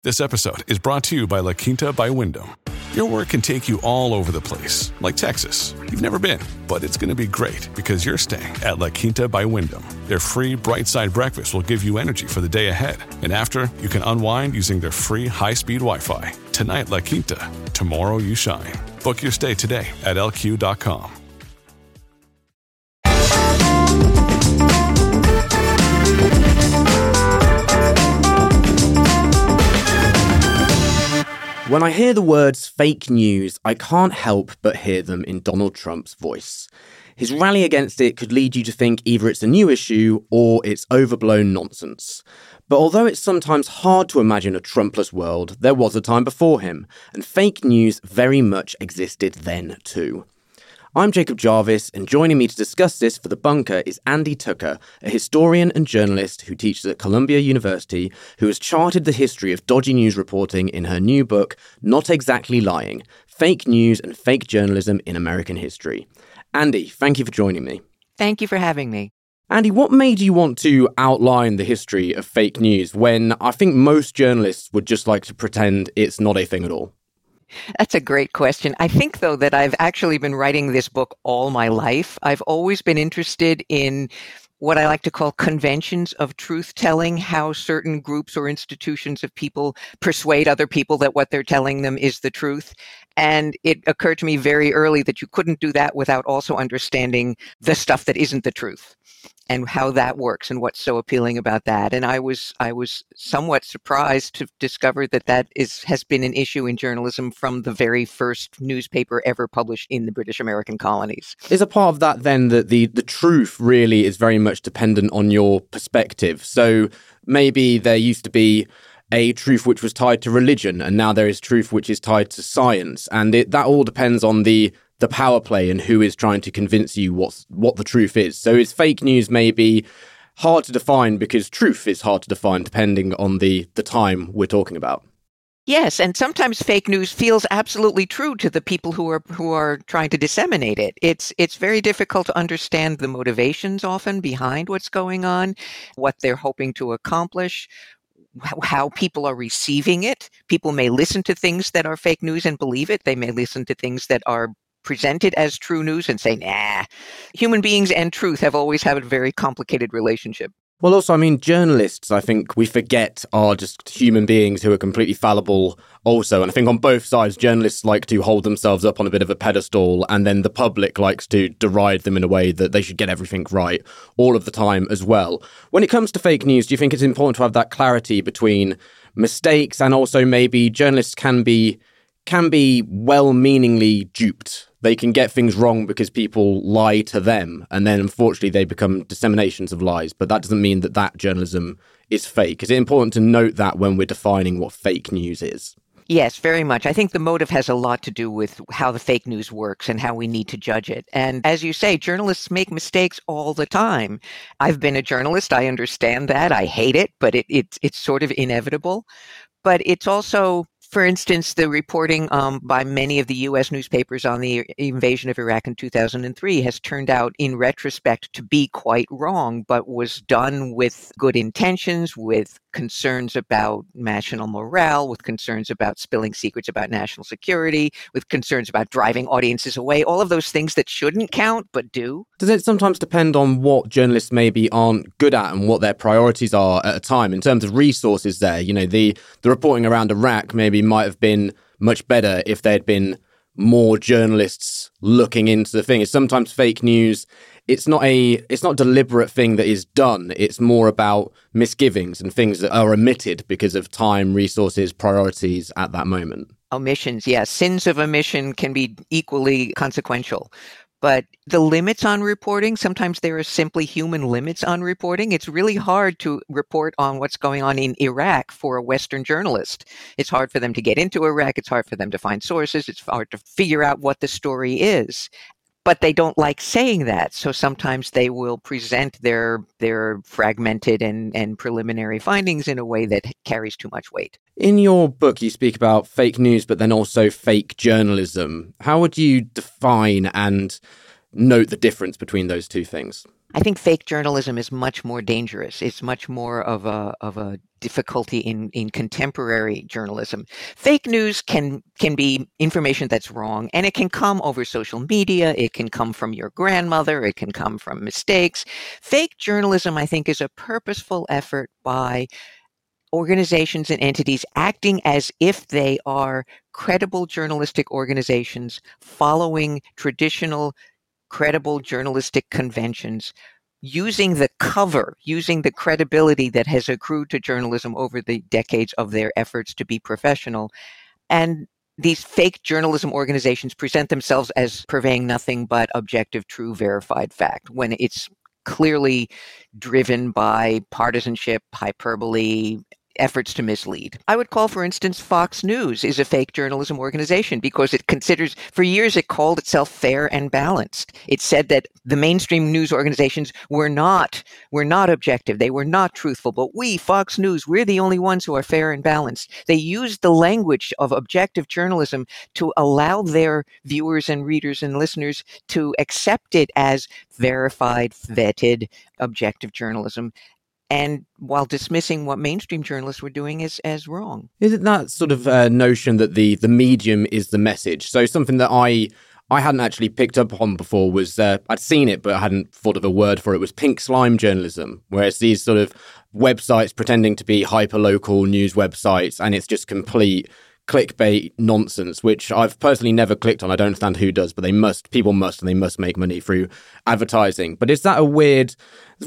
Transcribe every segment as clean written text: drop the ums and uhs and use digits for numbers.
This episode is brought to you by La Quinta by Wyndham. Your work can take you all over the place, like Texas. You've never been, but it's going to be great because you're staying at La Quinta by Wyndham. Their free Bright Side breakfast will give you energy for the day ahead. And after, you can unwind using their free high-speed Wi-Fi. Tonight, La Quinta. Tomorrow, you shine. Book your stay today at LQ.com. When I hear the words fake news, I can't help but hear them in Donald Trump's voice. His rally against it could lead you to think either it's a new issue or it's overblown nonsense. But although it's sometimes hard to imagine a Trumpless world, there was a time before him, and fake news very much existed then too. I'm Jacob Jarvis, and joining me to discuss this for The Bunker is Andy Tucker, a historian and journalist who teaches at Columbia University, who has charted the history of dodgy news reporting in her new book, Not Exactly Lying: Fake News and Fake Journalism in American History. Andy, thank you for joining me. Thank you for having me. Andy, what made you want to outline the history of fake news when I think most journalists would just like to pretend it's not a thing at all? That's a great question. I think, though, that I've actually been writing this book all my life. I've always been interested in what I like to call conventions of truth-telling, how certain groups or institutions of people persuade other people that what they're telling them is the truth. And it occurred to me very early that you couldn't do that without also understanding the stuff that isn't the truth and how that works and what's so appealing about that. And I was somewhat surprised to discover that has been an issue in journalism from the very first newspaper ever published in the British American colonies. Is a part of that then that the truth really is very much dependent on your perspective? So maybe there used to be a truth which was tied to religion, and now there is truth which is tied to science, and that all depends on the power play and who is trying to convince you what the truth is. So is fake news maybe hard to define because truth is hard to define depending on the time we're talking about? Yes, and sometimes fake news feels absolutely true to the people who are trying to disseminate it. It's very difficult to understand the motivations often behind what's going on, what they're hoping to accomplish, how people are receiving it. People may listen to things that are fake news and believe it. They may listen to things that are presented as true news and say, nah. Human beings and truth have always had a very complicated relationship. Well, also, I mean, journalists, I think we forget are just human beings who are completely fallible also. And I think on both sides, journalists like to hold themselves up on a bit of a pedestal, and then the public likes to deride them in a way that they should get everything right all of the time as well. When it comes to fake news, do you think it's important to have that clarity between mistakes and also maybe journalists can be well-meaningly duped? They can get things wrong because people lie to them, and then unfortunately they become disseminations of lies. But that doesn't mean that journalism is fake. Is it important to note that when we're defining what fake news is? Yes, very much. I think the motive has a lot to do with how the fake news works and how we need to judge it. And as you say, journalists make mistakes all the time. I've been a journalist. I understand that. I hate it, but it's sort of inevitable. But it's also, for instance, the reporting by many of the U.S. newspapers on the invasion of Iraq in 2003 has turned out, in retrospect, to be quite wrong, but was done with good intentions, with concerns about national morale, with concerns about spilling secrets about national security, with concerns about driving audiences away, all of those things that shouldn't count, but do. Does it sometimes depend on what journalists maybe aren't good at and what their priorities are at a time in terms of resources there? You know, the reporting around Iraq maybe might have been much better if there had been more journalists looking into the thing. It's sometimes fake news. It's not a deliberate thing that is done. It's more about misgivings and things that are omitted because of time, resources, priorities at that moment. Omissions, yes. Sins of omission can be equally consequential. But the limits on reporting, sometimes there are simply human limits on reporting. It's really hard to report on what's going on in Iraq for a Western journalist. It's hard for them to get into Iraq. It's hard for them to find sources. It's hard to figure out what the story is. But they don't like saying that. So sometimes they will present their fragmented and preliminary findings in a way that carries too much weight. In your book, you speak about fake news, but then also fake journalism. How would you define and note the difference between those two things? I think fake journalism is much more dangerous. It's much more of a difficulty in contemporary journalism. Fake news can be information that's wrong, and it can come over social media. It can come from your grandmother. It can come from mistakes. Fake journalism, I think, is a purposeful effort by organizations and entities acting as if they are credible journalistic organizations following traditional credible journalistic conventions, using the cover, using the credibility that has accrued to journalism over the decades of their efforts to be professional. And these fake journalism organizations present themselves as purveying nothing but objective, true, verified fact, when it's clearly driven by partisanship, hyperbole, efforts to mislead. I would call, for instance, Fox News is a fake journalism organization because it considers, for years, it called itself fair and balanced. It said that the mainstream news organizations were not objective. They were not truthful. But we, Fox News, we're the only ones who are fair and balanced. They used the language of objective journalism to allow their viewers and readers and listeners to accept it as verified, vetted, objective journalism, and while dismissing what mainstream journalists were doing as wrong. Isn't that sort of notion that the medium is the message? So something that I hadn't actually picked up on before was, I'd seen it, but I hadn't thought of a word for it, was pink slime journalism, where it's these sort of websites pretending to be hyper-local news websites, and it's just complete clickbait nonsense, which I've personally never clicked on. I don't understand who does, but people must make money through advertising. But is that a weird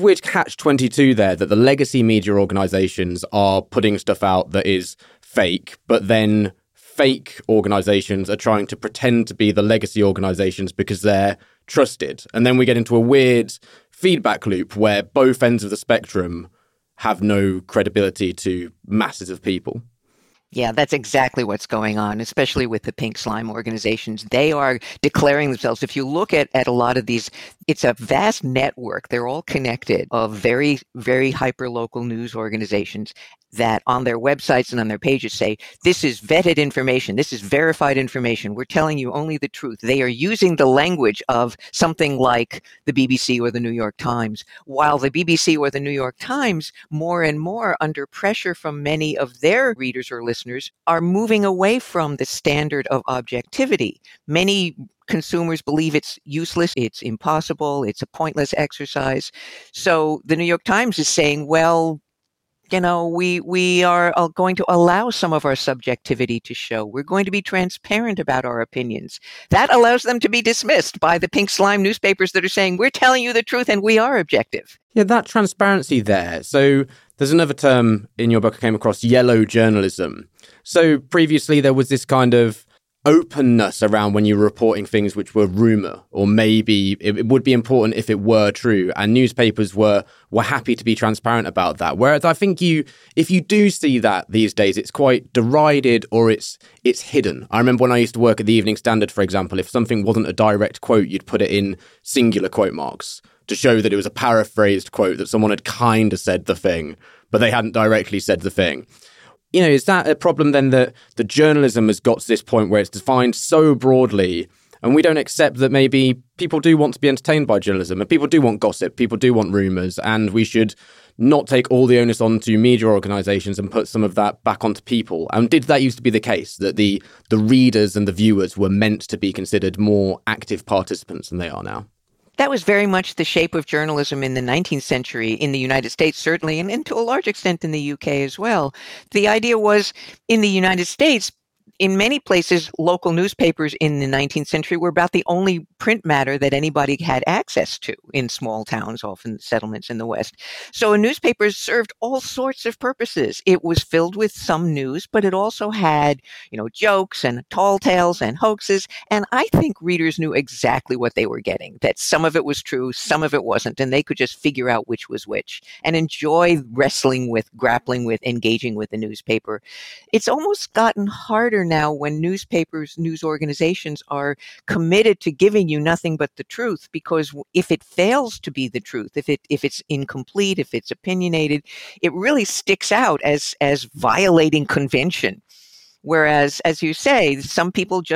catch-22 there, that the legacy media organizations are putting stuff out that is fake, but then fake organizations are trying to pretend to be the legacy organizations because they're trusted? And then we get into a weird feedback loop where both ends of the spectrum have no credibility to masses of people. Yeah, that's exactly what's going on, especially with the pink slime organizations. They are declaring themselves. If you look at a lot of these, it's a vast network. They're all connected of very, very hyper-local news organizations that on their websites and on their pages say, this is vetted information, this is verified information, we're telling you only the truth. They are using the language of something like the BBC or the New York Times, while the BBC or the New York Times, more and more under pressure from many of their readers or listeners, are moving away from the standard of objectivity. Many consumers believe it's useless, it's impossible, it's a pointless exercise. So the New York Times is saying, well, we are going to allow some of our subjectivity to show. We're going to be transparent about our opinions. That allows them to be dismissed by the pink slime newspapers that are saying, we're telling you the truth and we are objective. Yeah, that transparency there. So there's another term in your book I came across, yellow journalism. So previously there was this kind of openness around when you were reporting things which were rumor, or maybe it would be important if it were true, and newspapers were happy to be transparent about that. Whereas I think if you do see that these days, it's quite derided or it's hidden. I remember when I used to work at the Evening Standard, for example, if something wasn't a direct quote, you'd put it in singular quote marks to show that it was a paraphrased quote, that someone had kind of said the thing, but they hadn't directly said the thing. Is that a problem then, that the journalism has got to this point where it's defined so broadly and we don't accept that maybe people do want to be entertained by journalism and people do want gossip, people do want rumours, and we should not take all the onus onto media organisations and put some of that back onto people? And did that used to be the case, that the readers and the viewers were meant to be considered more active participants than they are now? That was very much the shape of journalism in the 19th century in the United States, certainly, and to a large extent in the UK as well. The idea was, in the United States, in many places, local newspapers in the 19th century were about the only print matter that anybody had access to in small towns, often settlements in the West. So a newspaper served all sorts of purposes. It was filled with some news, but it also had, jokes and tall tales and hoaxes. And I think readers knew exactly what they were getting, that some of it was true, some of it wasn't, and they could just figure out which was which and enjoy grappling with, engaging with the newspaper. It's almost gotten harder now when news organizations are committed to giving you nothing but the truth, because if it fails to be the truth, if it's incomplete, if it's opinionated, it really sticks out as violating convention. Whereas, as you say, some people just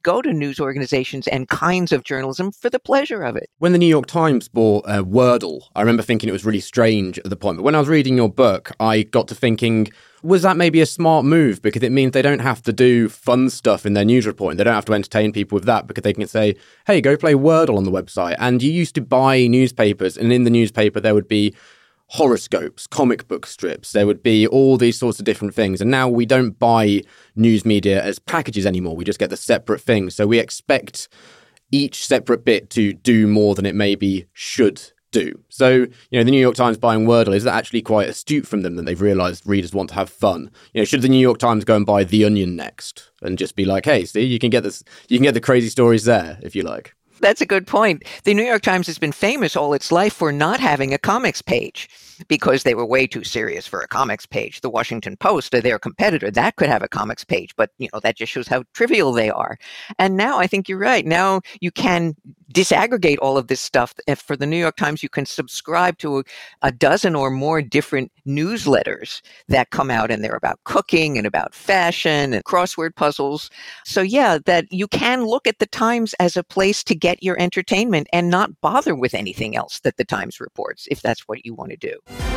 go to news organizations and kinds of journalism for the pleasure of it. When the New York Times bought Wordle, I remember thinking it was really strange at the point. But when I was reading your book, I got to thinking, was that maybe a smart move? Because it means they don't have to do fun stuff in their news reporting. They don't have to entertain people with that because they can say, hey, go play Wordle on the website. And you used to buy newspapers, and in the newspaper there would be horoscopes, comic book strips. There would be all these sorts of different things. And now we don't buy news media as packages anymore. We just get the separate things. So we expect each separate bit to do more than it maybe should do. So, the New York Times buying Wordle, is that actually quite astute from them that they've realised readers want to have fun? Should the New York Times go and buy The Onion next and just be like, hey, see, you can get the crazy stories there if you like? That's a good point. The New York Times has been famous all its life for not having a comics page because they were way too serious for a comics page. The Washington Post, their competitor, that could have a comics page, but that just shows how trivial they are. And now I think you're right. Now you can disaggregate all of this stuff. If for the New York Times, you can subscribe to a dozen or more different newsletters that come out, and they're about cooking and about fashion and crossword puzzles. So yeah, that you can look at the Times as a place to get your entertainment and not bother with anything else that the Times reports, if that's what you want to do.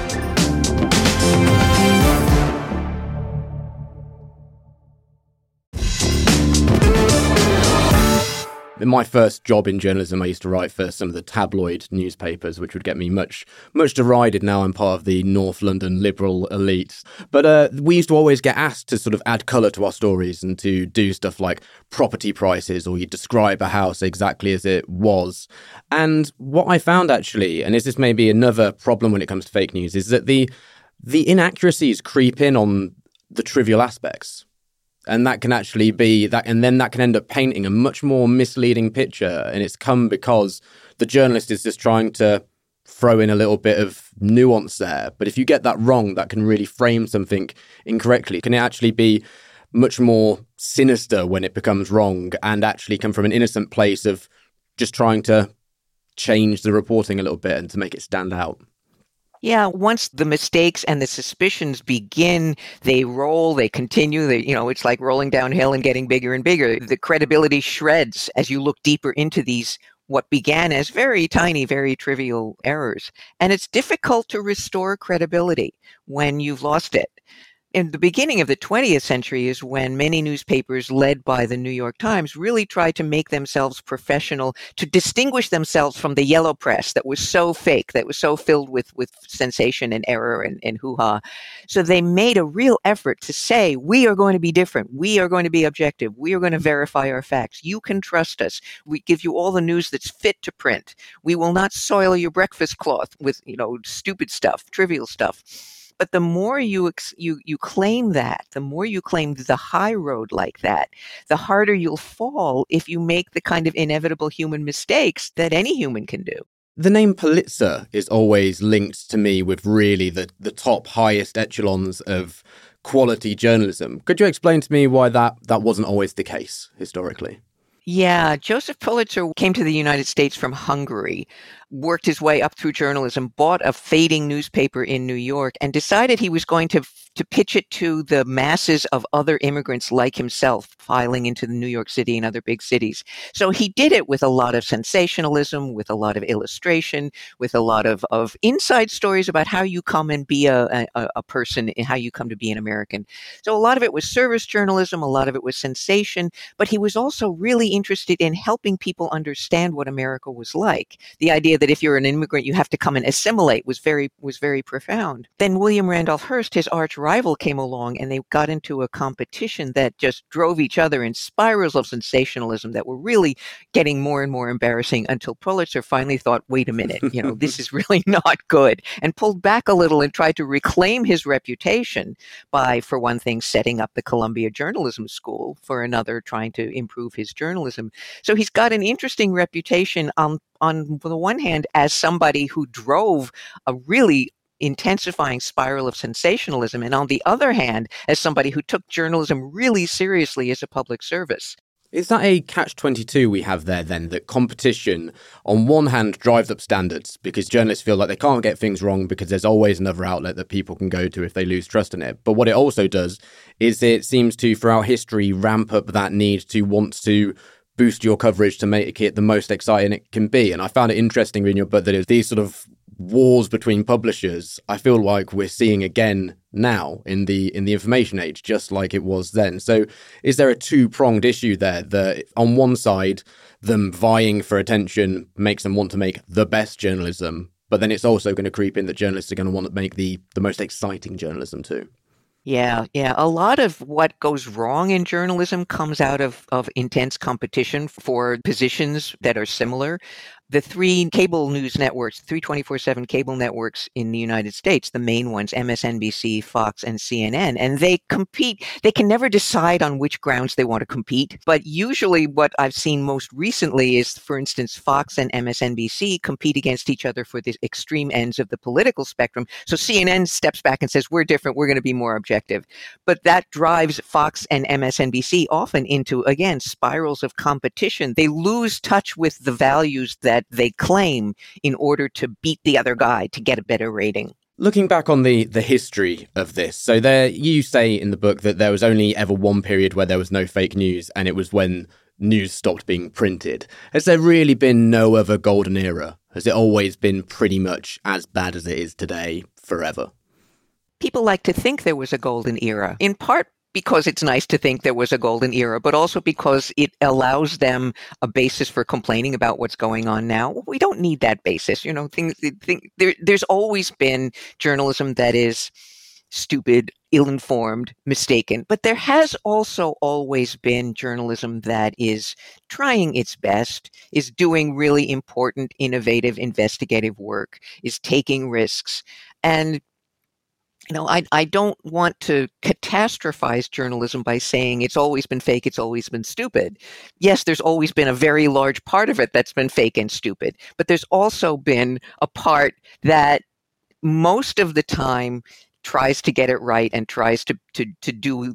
In my first job in journalism, I used to write for some of the tabloid newspapers, which would get me much derided. Now I'm part of the North London liberal elite. But we used to always get asked to sort of add colour to our stories and to do stuff like property prices, or you describe a house exactly as it was. And what I found actually, and this is maybe another problem when it comes to fake news, is that the inaccuracies creep in on the trivial aspects. And that can actually be that, and then that can end up painting a much more misleading picture. And it's come because the journalist is just trying to throw in a little bit of nuance there. But if you get that wrong, that can really frame something incorrectly. Can it actually be much more sinister when it becomes wrong and actually come from an innocent place of just trying to change the reporting a little bit and to make it stand out? Yeah, once the mistakes and the suspicions begin, they roll, they continue, it's like rolling downhill and getting bigger and bigger. The credibility shreds as you look deeper into these, what began as very tiny, very trivial errors. And it's difficult to restore credibility when you've lost it. In the beginning of the 20th century is when many newspapers led by the New York Times really tried to make themselves professional, to distinguish themselves from the yellow press that was so fake, that was so filled with sensation and error and hoo-ha. So they made a real effort to say, we are going to be different. We are going to be objective. We are going to verify our facts. You can trust us. We give you all the news that's fit to print. We will not soil your breakfast cloth with, stupid stuff, trivial stuff. But the more you claim that, the more you claim the high road like that, the harder you'll fall if you make the kind of inevitable human mistakes that any human can do. The name Pulitzer is always linked to me with really the top highest echelons of quality journalism. Could you explain to me why that wasn't always the case historically? Yeah, Joseph Pulitzer came to the United States from Hungary, worked his way up through journalism, bought a fading newspaper in New York, and decided he was going to pitch it to the masses of other immigrants like himself filing into New York City and other big cities. So he did it with a lot of sensationalism, with a lot of illustration, with a lot of inside stories about how you come and be a person, and how you come to be an American. So a lot of it was service journalism, a lot of it was sensation, but he was also really interested in helping people understand what America was like. The idea that if you're an immigrant, you have to come and assimilate was very profound. Then William Randolph Hearst, his arch rival, came along, and they got into a competition that just drove each other in spirals of sensationalism that were really getting more and more embarrassing, until Pulitzer finally thought, wait a minute, this is really not good, and pulled back a little and tried to reclaim his reputation by, for one thing, setting up the Columbia Journalism School, for another, trying to improve his journalism. So he's got an interesting reputation on the one hand as somebody who drove a really intensifying spiral of sensationalism, and on the other hand as somebody who took journalism really seriously as a public service. Is that a catch-22 we have there then, that competition on one hand drives up standards because journalists feel like they can't get things wrong because there's always another outlet that people can go to if they lose trust in it. But what it also does is it seems to, throughout history, ramp up that need to want to boost your coverage to make it the most exciting it can be. And I found it interesting reading your book that it's these sort of wars between publishers. I feel like we're seeing again now in the information age, just like it was then. So is there a two-pronged issue there that on one side, them vying for attention makes them want to make the best journalism, but then it's also going to creep in that journalists are going to want to make the most exciting journalism too? Yeah. A lot of what goes wrong in journalism comes out of intense competition for positions that are similar. The three cable news networks, 3 24/7 cable networks in the United States, the main ones, MSNBC, Fox, and CNN, and they compete. They can never decide on which grounds they want to compete. But usually what I've seen most recently is, for instance, Fox and MSNBC compete against each other for the extreme ends of the political spectrum. So CNN steps back and says, we're different, we're going to be more objective. But that drives Fox and MSNBC often into, again, spirals of competition. They lose touch with the values that they claim in order to beat the other guy to get a better rating. Looking back on the history of this, so there you say in the book that there was only ever one period where there was no fake news, and it was when news stopped being printed. Has there really been no other golden era? Has it always been pretty much as bad as it is today forever? People like to think there was a golden era, in part because it's nice to think there was a golden era, but also because it allows them a basis for complaining about what's going on now. We don't need that basis. There's always been journalism that is stupid, ill-informed, mistaken. But there has also always been journalism that is trying its best, is doing really important, innovative, investigative work, is taking risks. And I don't want to catastrophize journalism by saying it's always been fake, it's always been stupid. Yes, there's always been a very large part of it that's been fake and stupid, but there's also been a part that most of the time tries to get it right and tries to do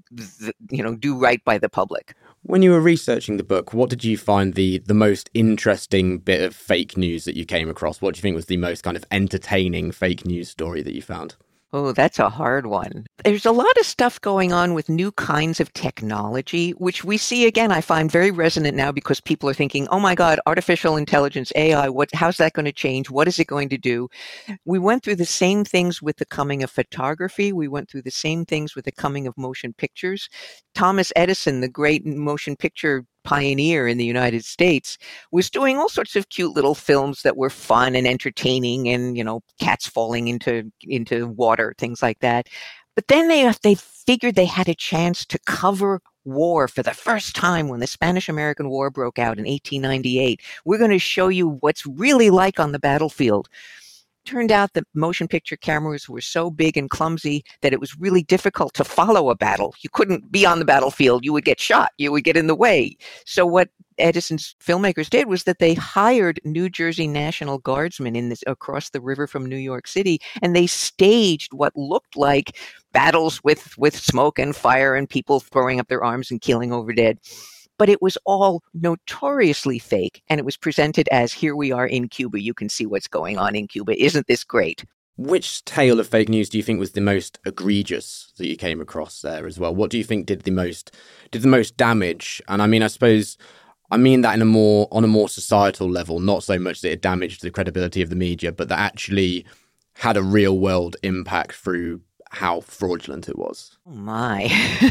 right by the public. When you were researching the book, what did you find the most interesting bit of fake news that you came across? What do you think was the most kind of entertaining fake news story that you found? Oh, that's a hard one. There's a lot of stuff going on with new kinds of technology, which we see, again, I find very resonant now because people are thinking, oh my God, artificial intelligence, AI, how's that going to change? What is it going to do? We went through the same things with the coming of photography. We went through the same things with the coming of motion pictures. Thomas Edison, the great motion picture pioneer in the United States, was doing all sorts of cute little films that were fun and entertaining and, cats falling into water, things like that. But then they figured they had a chance to cover war for the first time when the Spanish-American War broke out in 1898. We're going to show you what's really like on the battlefield. Turned out that motion picture cameras were so big and clumsy that it was really difficult to follow a battle. You couldn't be on the battlefield. You would get shot. You would get in the way. So what Edison's filmmakers did was that they hired New Jersey National Guardsmen across the river from New York City, and they staged what looked like battles with smoke and fire and people throwing up their arms and killing over dead. But it was all notoriously fake, and it was presented as, here we are in Cuba. You can see what's going on in Cuba. Isn't this great? Which tale of fake news do you think was the most egregious that you came across there as well? What do you think did the most damage? And I mean, I suppose I mean that on a more societal level, not so much that it damaged the credibility of the media, but that actually had a real world impact through how fraudulent it was. Oh my.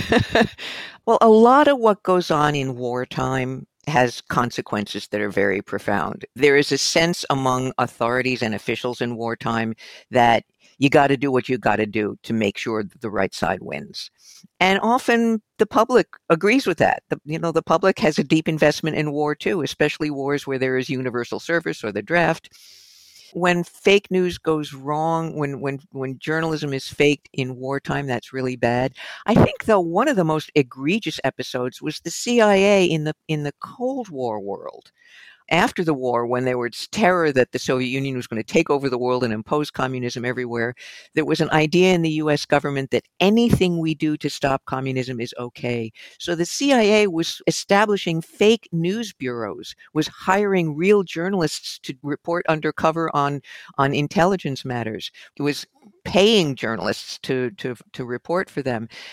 Well, a lot of what goes on in wartime has consequences that are very profound. There is a sense among authorities and officials in wartime that you got to do what you got to do to make sure that the right side wins. And often the public agrees with that. The public has a deep investment in war too, especially wars where there is universal service or the draft. When fake news goes wrong, when journalism is faked in wartime, that's really bad. I think, though, one of the most egregious episodes was the CIA in the Cold War world. After the war, when there was terror that the Soviet Union was going to take over the world and impose communism everywhere, there was an idea in the U.S. government that anything we do to stop communism is okay. So the CIA was establishing fake news bureaus, was hiring real journalists to report undercover on intelligence matters. It was paying journalists to report for them.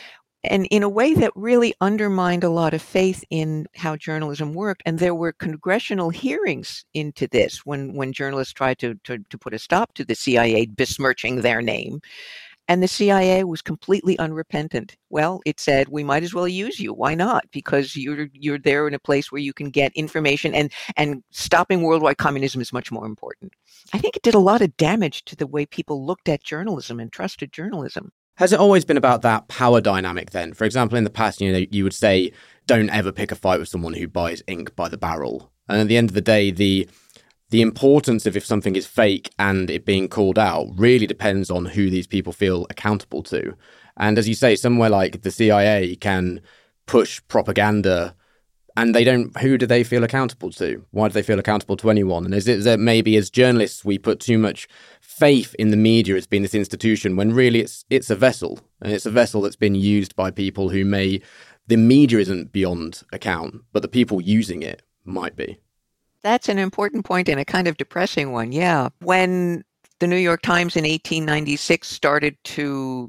and in a way that really undermined a lot of faith in how journalism worked. And there were congressional hearings into this when journalists tried to put a stop to the CIA besmirching their name. And the CIA was completely unrepentant. Well, it said, we might as well use you. Why not? Because you're there in a place where you can get information, and stopping worldwide communism is much more important. I think it did a lot of damage to the way people looked at journalism and trusted journalism. Has it always been about that power dynamic then? For example, in the past, you would say, don't ever pick a fight with someone who buys ink by the barrel. And at the end of the day, the importance of if something is fake and it being called out really depends on who these people feel accountable to. And as you say, somewhere like the CIA can push propaganda, and who do they feel accountable to? Why do they feel accountable to anyone? And is it that maybe as journalists we put too much faith in the media as being this institution when really it's a vessel, and it's a vessel that's been used by people who the media isn't beyond account, but the people using it might be. That's an important point and a kind of depressing one. Yeah. When the New York Times in 1896 started to,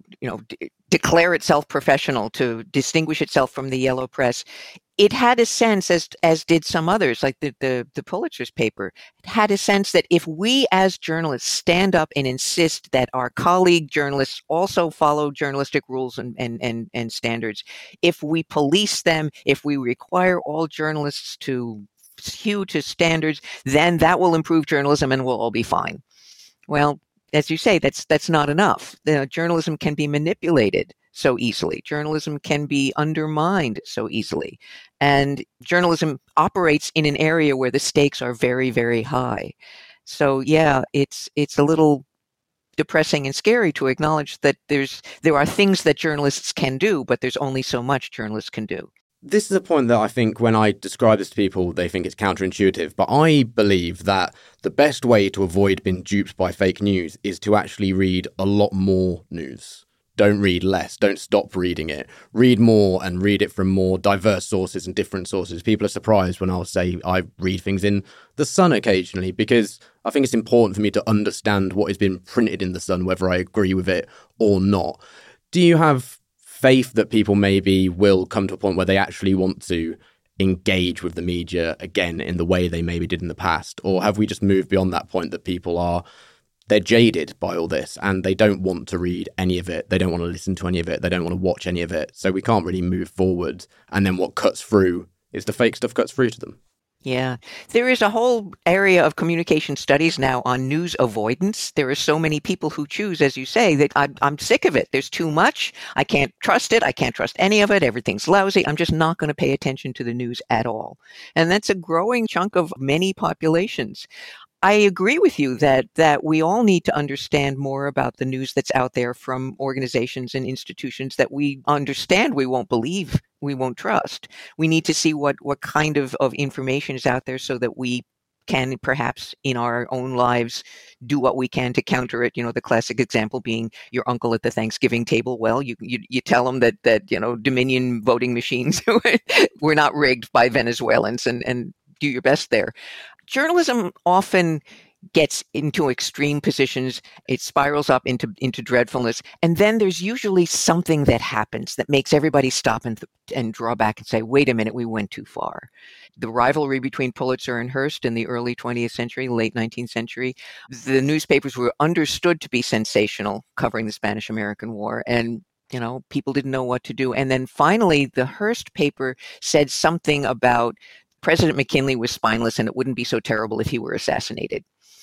declare itself professional, to distinguish itself from the yellow press, it had a sense, as did some others, like the Pulitzer's paper, it had a sense that if we as journalists stand up and insist that our colleague journalists also follow journalistic rules and standards, if we police them, if we require all journalists to hew to standards, then that will improve journalism and we'll all be fine. Well, as you say, that's not enough. Journalism can be manipulated so easily. Journalism can be undermined so easily. And journalism operates in an area where the stakes are very, very high. So yeah, it's a little depressing and scary to acknowledge that there are things that journalists can do, but there's only so much journalists can do. This is a point that I think when I describe this to people, they think it's counterintuitive. But I believe that the best way to avoid being duped by fake news is to actually read a lot more news. Don't read less. Don't stop reading it. Read more and read it from more diverse sources and different sources. People are surprised when I'll say I read things in The Sun occasionally, because I think it's important for me to understand what has been printed in The Sun, whether I agree with it or not. Do you have faith that people maybe will come to a point where they actually want to engage with the media again in the way they maybe did in the past? Or have we just moved beyond that point that people they're jaded by all this and they don't want to read any of it, they don't want to listen to any of it, they don't want to watch any of it, so we can't really move forward, and then what cuts through is the fake stuff cuts through to them? Yeah, there is a whole area of communication studies now on news avoidance. There are so many people who choose, as you say, that I'm sick of it. There's too much. I can't trust it. I can't trust any of it. Everything's lousy. I'm just not going to pay attention to the news at all. And that's a growing chunk of many populations. I agree with you that we all need to understand more about the news that's out there from organizations and institutions that we understand we won't believe, we won't trust. We need to see what kind of information is out there so that we can perhaps in our own lives do what we can to counter it. The classic example being your uncle at the Thanksgiving table. Well, you tell them that Dominion voting machines were not rigged by Venezuelans and do your best there. Journalism often gets into extreme positions. It spirals up into dreadfulness. And then there's usually something that happens that makes everybody stop and draw back and say, wait a minute, we went too far. The rivalry between Pulitzer and Hearst in the early 20th century, late 19th century, the newspapers were understood to be sensational covering the Spanish-American War. And people didn't know what to do. And then finally, the Hearst paper said something about President McKinley was spineless and it wouldn't be so terrible if he were assassinated.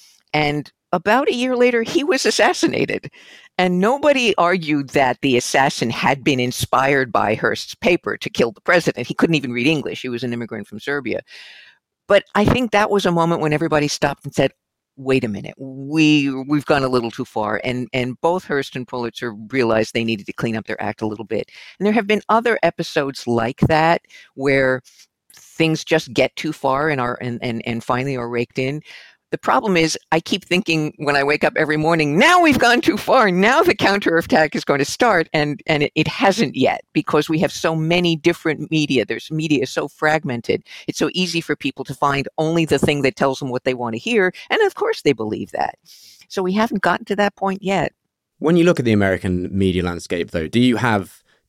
And about a year later, he was assassinated. And nobody argued that the assassin had been inspired by Hearst's paper to kill the president. He couldn't even read English. He was an immigrant from Serbia. But I think that was a moment when everybody stopped and said, wait a minute, we've gone a little too far. And both Hearst and Pulitzer realized they needed to clean up their act a little bit. And there have been other episodes like that where things just get too far and finally are raked in. The problem is I keep thinking when I wake up every morning, now we've gone too far. Now the counterattack is going to start. And it hasn't yet because we have so many different media. Media is so fragmented. It's so easy for people to find only the thing that tells them what they want to hear. And of course they believe that. So we haven't gotten to that point yet. When you look at the American media landscape, though, do you have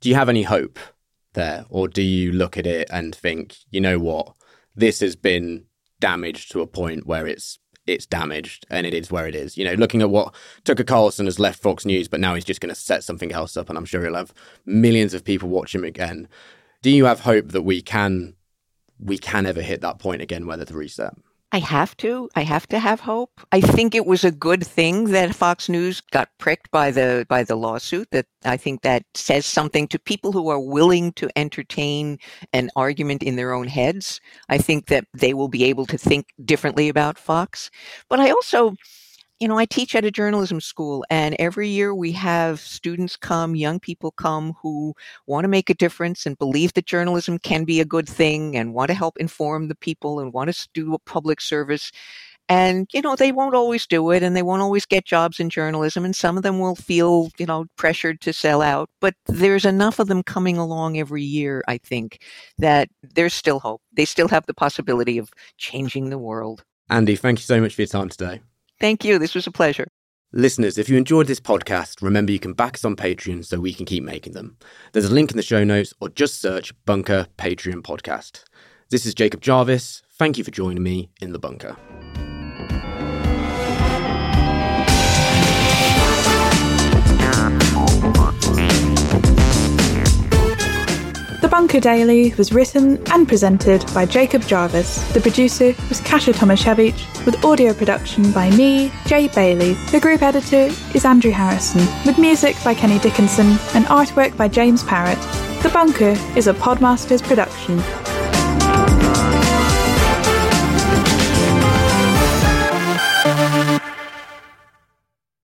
Do you have any hope there? Or do you look at it and think, you know what, this has been damaged to a point where it's damaged and it is where it is? You know, looking at what Tucker Carlson has left Fox News, but now he's just going to set something else up and I'm sure he'll have millions of people watch him again. Do you have hope that we can ever hit that point again where there's a reset? I have to have hope. I think it was a good thing that Fox News got pricked by the lawsuit. That I think that says something to people who are willing to entertain an argument in their own heads. I think that they will be able to think differently about Fox. But I also, I teach at a journalism school, and every year we have students come, young people come who want to make a difference and believe that journalism can be a good thing and want to help inform the people and want to do a public service. And, they won't always do it and they won't always get jobs in journalism. And some of them will feel, pressured to sell out. But there's enough of them coming along every year, I think, that there's still hope. They still have the possibility of changing the world. Andy, thank you so much for your time today. Thank you. This was a pleasure. Listeners, if you enjoyed this podcast, remember you can back us on Patreon so we can keep making them. There's a link in the show notes or just search Bunker Patreon Podcast. This is Jacob Jarvis. Thank you for joining me in the bunker. The Bunker Daily was written and presented by Jacob Jarvis. The producer was Kasia Tomaszewicz, with audio production by me, Jay Bailey. The group editor is Andrew Harrison, with music by Kenny Dickinson and artwork by James Parrott. The Bunker is a Podmasters production.